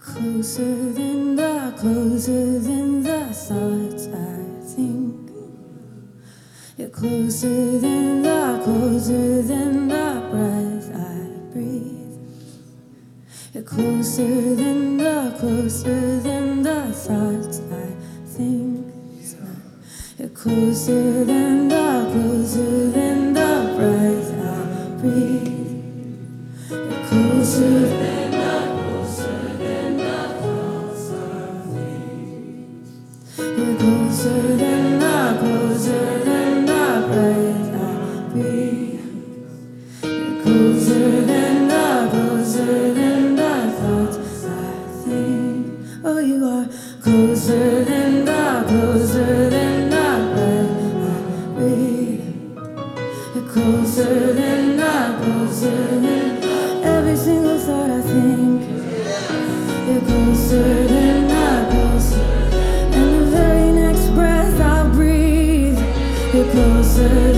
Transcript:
Closer than the thoughts I think. You're closer than the breath I breathe. You're closer than the thoughts I think. You're closer than the breath I breathe. You're closer than You're closer than the breath I breathe. You're closer than the thoughts I think. Oh, you are closer than the breath I breathe. You're closer than every single thought I think. You're closer than And the very next breath I breathe, you're closer